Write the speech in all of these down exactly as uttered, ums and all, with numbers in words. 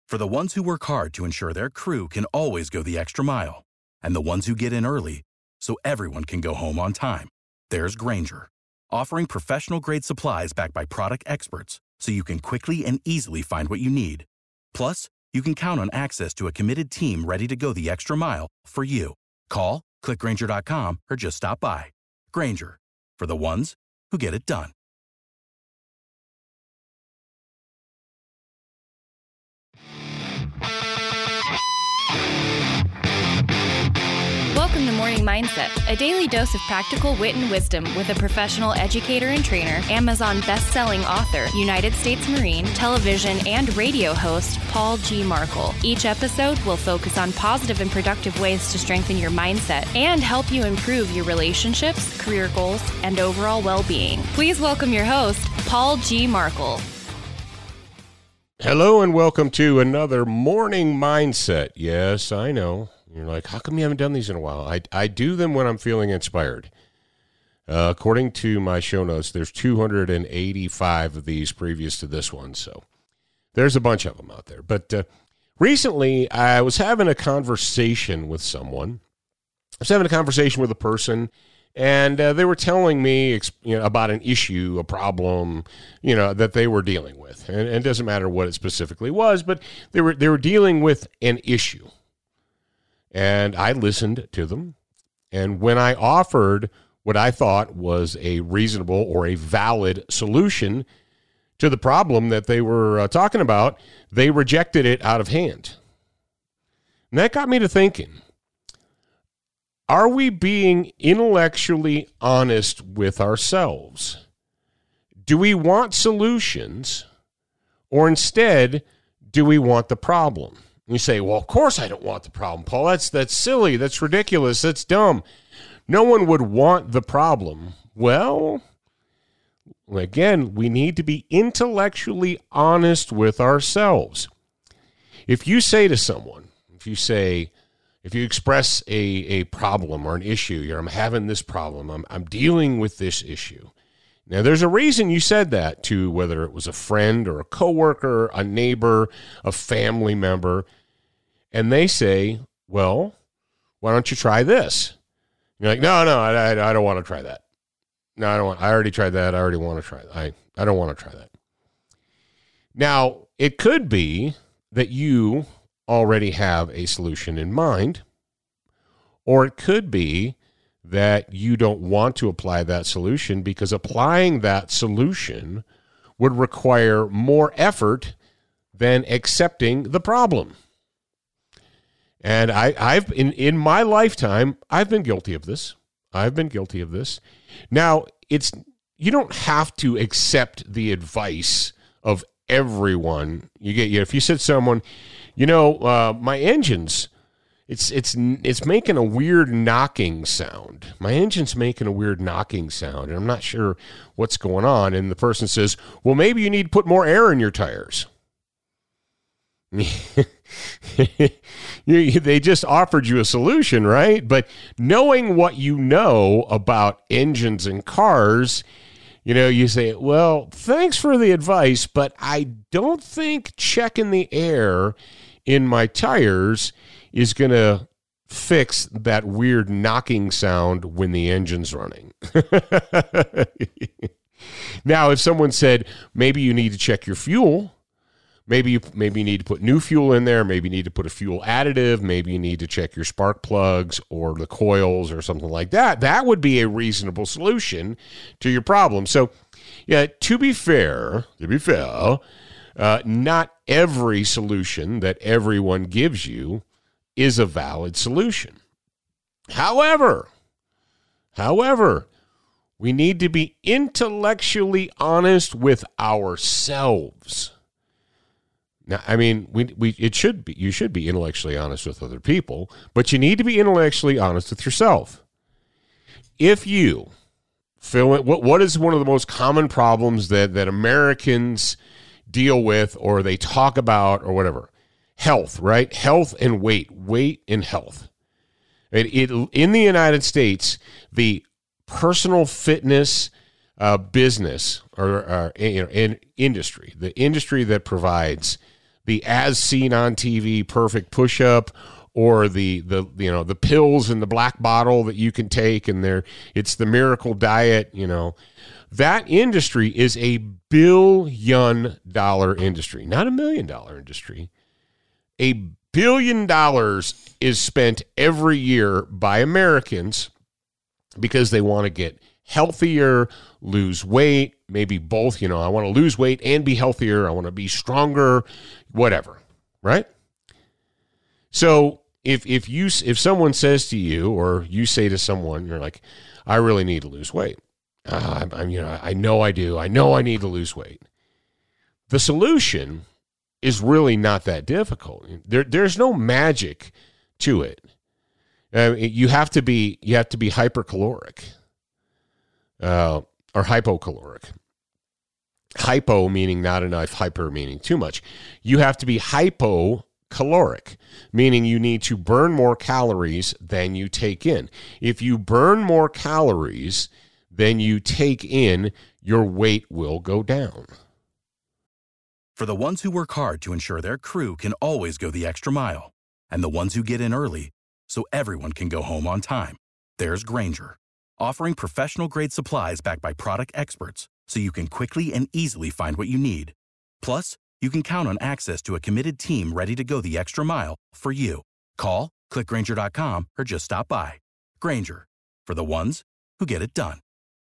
For the ones who work hard to ensure their crew can always go the extra mile, and the ones who get in early so everyone can go home on time, there's Grainger, offering professional-grade supplies backed by product experts so you can quickly and easily find what you need. Plus, you can count on access to a committed team ready to go the extra mile for you. Call, click Grainger dot com, or just stop by. Grainger, for the ones who get it done. Welcome to Morning Mindset, a daily dose of practical wit and wisdom with a professional educator and trainer, Amazon best-selling author, United States Marine, television and radio host, Paul G. Markel. Each episode will focus on positive and productive ways to strengthen your mindset and help you improve your relationships, career goals, and overall well-being. Please welcome your host, Paul G. Markel. Hello and welcome to another Morning Mindset. Yes, I know. You're like, how come you haven't done these in a while? I, I do them when I'm feeling inspired. Uh, according to my show notes, there's two hundred eighty-five of these previous to this one, so there's a bunch of them out there. But uh, recently, I was having a conversation with someone. I was having a conversation with a person, and uh, they were telling me you know, about an issue, a problem, you know, that they were dealing with. And, and it doesn't matter what it specifically was, but they were they were dealing with an issue. And I listened to them, and when I offered what I thought was a reasonable or a valid solution to the problem that they were uh, talking about, they rejected it out of hand. And that got me to thinking, are we being intellectually honest with ourselves? Do we want solutions, or instead, do we want the problem? You say, well, of course I don't want the problem, Paul. That's that's silly. That's ridiculous. That's dumb. No one would want the problem. Well, again, we need to be intellectually honest with ourselves. If you say to someone, if you say, if you express a, a problem or an issue, you're, I'm having this problem, I'm I'm dealing with this issue. Now, there's a reason you said that to whether it was a friend or a coworker, a neighbor, a family member, and they say, well, why don't you try this? You're like, no, no, I, I, I don't want to try that. No, I don't want, I already tried that. I already want to try that. I, I don't want to try that. Now, it could be that you already have a solution in mind, or it could be that you don't want to apply that solution because applying that solution would require more effort than accepting the problem. And I, I've in, in my lifetime, I've been guilty of this. I've been guilty of this. Now, it's you don't have to accept the advice of everyone. You get you know, if you said to someone, you know, uh, my engine's It's it's it's making a weird knocking sound. My engine's making a weird knocking sound, and I'm not sure what's going on. And the person says, well, maybe you need to put more air in your tires. They just offered you a solution, right? But knowing what you know about engines and cars, you know, you say, well, thanks for the advice, but I don't think checking the air in my tires is going to fix that weird knocking sound when the engine's running. Now, if someone said, maybe you need to check your fuel, maybe you, maybe you need to put new fuel in there, maybe you need to put a fuel additive, maybe you need to check your spark plugs or the coils or something like that, that would be a reasonable solution to your problem. So, yeah, to be fair, to be fair, uh, not every solution that everyone gives you is a valid solution. However, however, we need to be intellectually honest with ourselves. Now, I mean, we we it should be you should be intellectually honest with other people, but you need to be intellectually honest with yourself. If you feel it, what what is one of the most common problems that that Americans deal with or they talk about or whatever? Health, right? Health and weight, weight and health. It, it in the United States, the personal fitness uh, business or, or you know, in industry, the industry that provides the as seen on T V perfect push-up, or the the you know the pills in the black bottle that you can take, and there it's the miracle diet. You know, that industry is a billion dollar industry, not a million dollar industry. A billion dollars is spent every year by Americans because they want to get healthier, lose weight, maybe both. You know, I want to lose weight and be healthier. I want to be stronger, whatever, right? So if if you if someone says to you, or you say to someone, you're like, I really need to lose weight. Uh, I'm, I'm, you know, I know I do. I know I need to lose weight. The solution is really not that difficult. There, there's no magic to it. Uh, you have to be you have to be hypercaloric, uh, or hypocaloric. Hypo meaning not enough, hyper meaning too much. You have to be hypocaloric, meaning you need to burn more calories than you take in. If you burn more calories than you take in, your weight will go down. For the ones who work hard to ensure their crew can always go the extra mile, and the ones who get in early so everyone can go home on time, there's Grainger, offering professional-grade supplies backed by product experts so you can quickly and easily find what you need. Plus, you can count on access to a committed team ready to go the extra mile for you. Call, click Grainger dot com, or just stop by. Grainger, for the ones who get it done.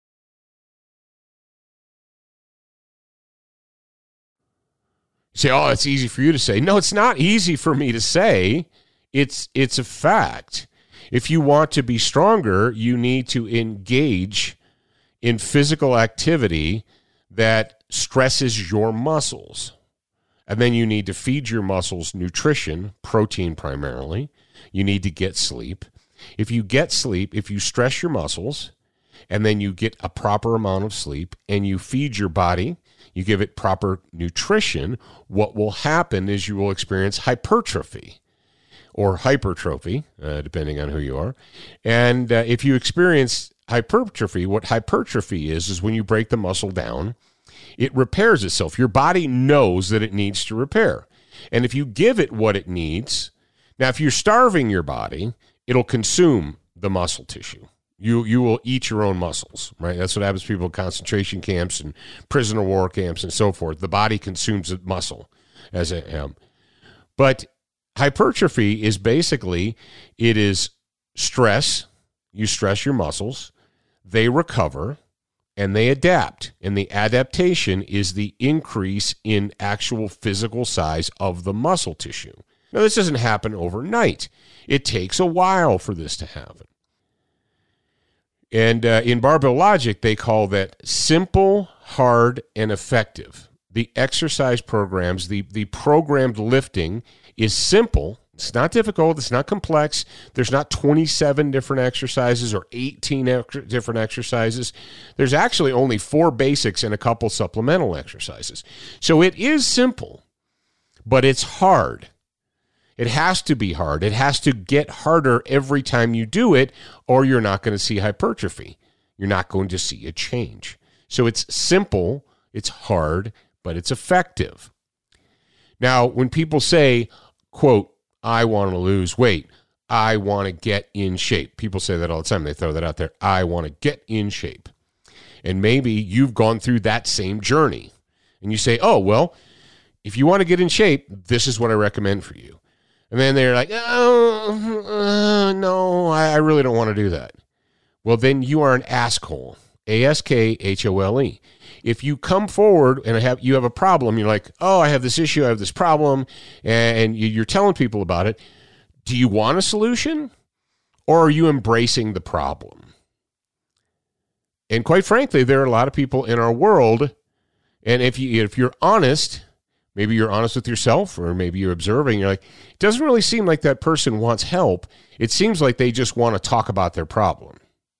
You say, oh, it's easy for you to say. No, it's not easy for me to say. It's it's a fact. If you want to be stronger, you need to engage in physical activity that stresses your muscles. And then you need to feed your muscles nutrition, protein primarily. You need to get sleep. If you get sleep, if you stress your muscles, and then you get a proper amount of sleep, and you feed your body, you give it proper nutrition, what will happen is you will experience hypertrophy or hypertrophy, uh, depending on who you are. And uh, if you experience hypertrophy, what hypertrophy is, is when you break the muscle down, it repairs itself. Your body knows that it needs to repair. And if you give it what it needs, now if you're starving your body, it'll consume the muscle tissue. You you will eat your own muscles, right? That's what happens to people in concentration camps and prisoner of war camps and so forth. The body consumes the muscle as a um, but hypertrophy is basically, it is stress. You stress your muscles, they recover, and they adapt. And the adaptation is the increase in actual physical size of the muscle tissue. Now, this doesn't happen overnight. It takes a while for this to happen. And uh, in barbell logic, they call that simple, hard, and effective. The exercise programs, the, the programmed lifting is simple. It's not difficult. It's not complex. There's not twenty-seven different exercises or eighteen ex- different exercises. There's actually only four basics and a couple supplemental exercises. So it is simple, but it's hard. It has to be hard. It has to get harder every time you do it, or you're not going to see hypertrophy. You're not going to see a change. So it's simple, it's hard, but it's effective. Now, when people say, quote, I want to lose weight, I want to get in shape. People say that all the time. They throw that out there. I want to get in shape. And maybe you've gone through that same journey. And you say, oh, well, if you want to get in shape, this is what I recommend for you. And then they're like, oh, uh, no, I, I really don't want to do that. Well, then you are an asshole. A S K H O L E. If you come forward and have you have a problem, you're like, oh, I have this issue, I have this problem, and you're telling people about it. Do you want a solution, or are you embracing the problem? And quite frankly, there are a lot of people in our world, and if you if you're honest, maybe you're honest with yourself, or maybe you're observing, you're like, it doesn't really seem like that person wants help. It seems like they just want to talk about their problem.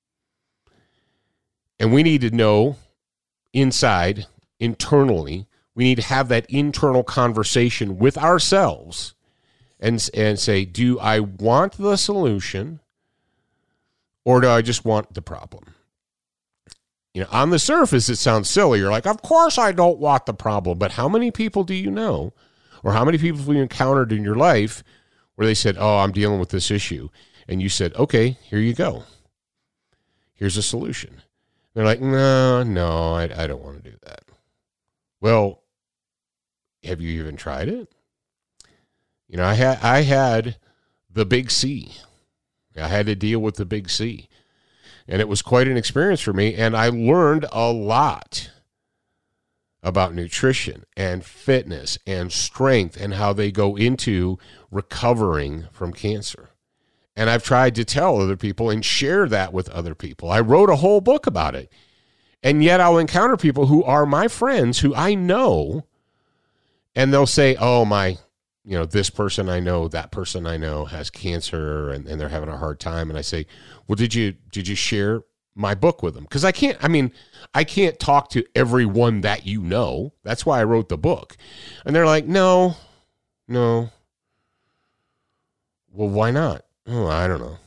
And we need to know inside, internally, we need to have that internal conversation with ourselves and, and say, do I want the solution, or do I just want the problem? You know, on the surface, it sounds silly. You're like, of course I don't want the problem. But how many people do you know, Or how many people have you encountered in your life where they said, oh, I'm dealing with this issue. And you said, okay, here you go. Here's a solution. They're like, no, no, I, I don't want to do that. Well, have you even tried it? You know, I had I had the big C. I had to deal with the big C. And it was quite an experience for me. And I learned a lot about nutrition and fitness and strength and how they go into recovering from cancer. And I've tried to tell other people and share that with other people. I wrote a whole book about it. And yet I'll encounter people who are my friends who I know, and they'll say, oh, my, you know, this person I know, that person I know has cancer and, and they're having a hard time. And I say, well, did you did you share my book with them? Because I can't, I mean, I can't talk to everyone that you know. That's why I wrote the book. And they're like, no, no. Well, why not? Oh, I don't know.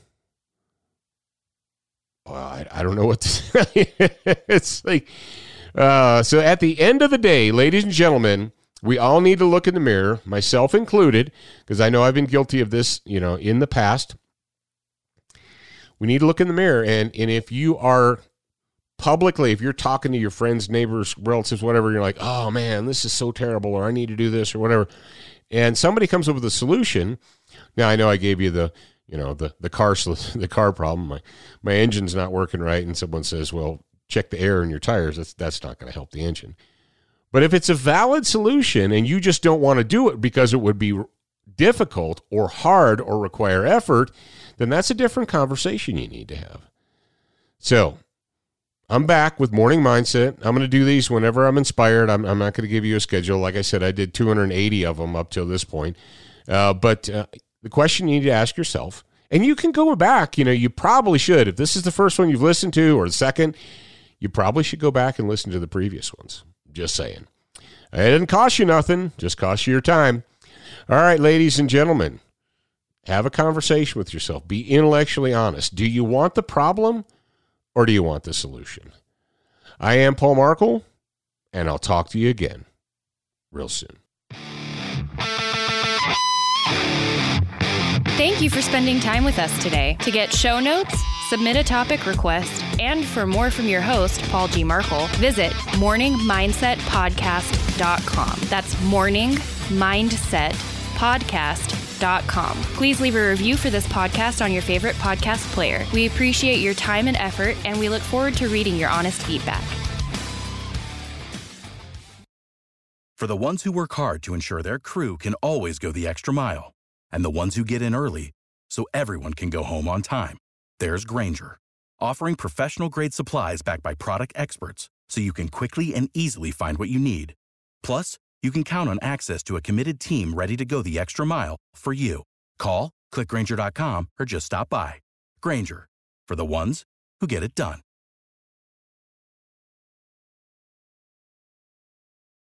Well, I, I don't know what to say. It's like, uh, so at the end of the day, ladies and gentlemen, we all need to look in the mirror, myself included, because I know I've been guilty of this, you know, in the past. We need to look in the mirror, and, and if you are publicly, if you're talking to your friends, neighbors, relatives, whatever, you're like, oh, man, this is so terrible, or I need to do this, or whatever, and somebody comes up with a solution. Now, I know I gave you the, you know, the the car the car problem. My my engine's not working right, and someone says, well, check the air in your tires. That's that's not going to help the engine. But if it's a valid solution and you just don't want to do it because it would be difficult or hard or require effort, then that's a different conversation you need to have. So I'm back with Morning Mindset. I'm going to do these whenever I'm inspired. I'm, I'm not going to give you a schedule. Like I said, I did two hundred eighty of them up till this point. Uh, but uh, the question you need to ask yourself, and you can go back, you know, you probably should. If this is the first one you've listened to or the second, you probably should go back and listen to the previous ones. Just saying. It didn't cost you nothing, just cost you your time. All right, ladies and gentlemen, have a conversation with yourself. Be intellectually honest. Do you want the problem or do you want the solution? I am Paul Markle, and I'll talk to you again real soon. Thank you for spending time with us today. To get show notes, submit a topic request, and for more from your host, Paul G. Markle, visit morning mindset podcast dot com. That's morning mindset podcast dot com. Please leave a review for this podcast on your favorite podcast player. We appreciate your time and effort, and we look forward to reading your honest feedback. For the ones who work hard to ensure their crew can always go the extra mile, and the ones who get in early so everyone can go home on time, there's Grainger, offering professional-grade supplies backed by product experts so you can quickly and easily find what you need. Plus, you can count on access to a committed team ready to go the extra mile for you. Call, click Grainger dot com, or just stop by. Grainger, for the ones who get it done.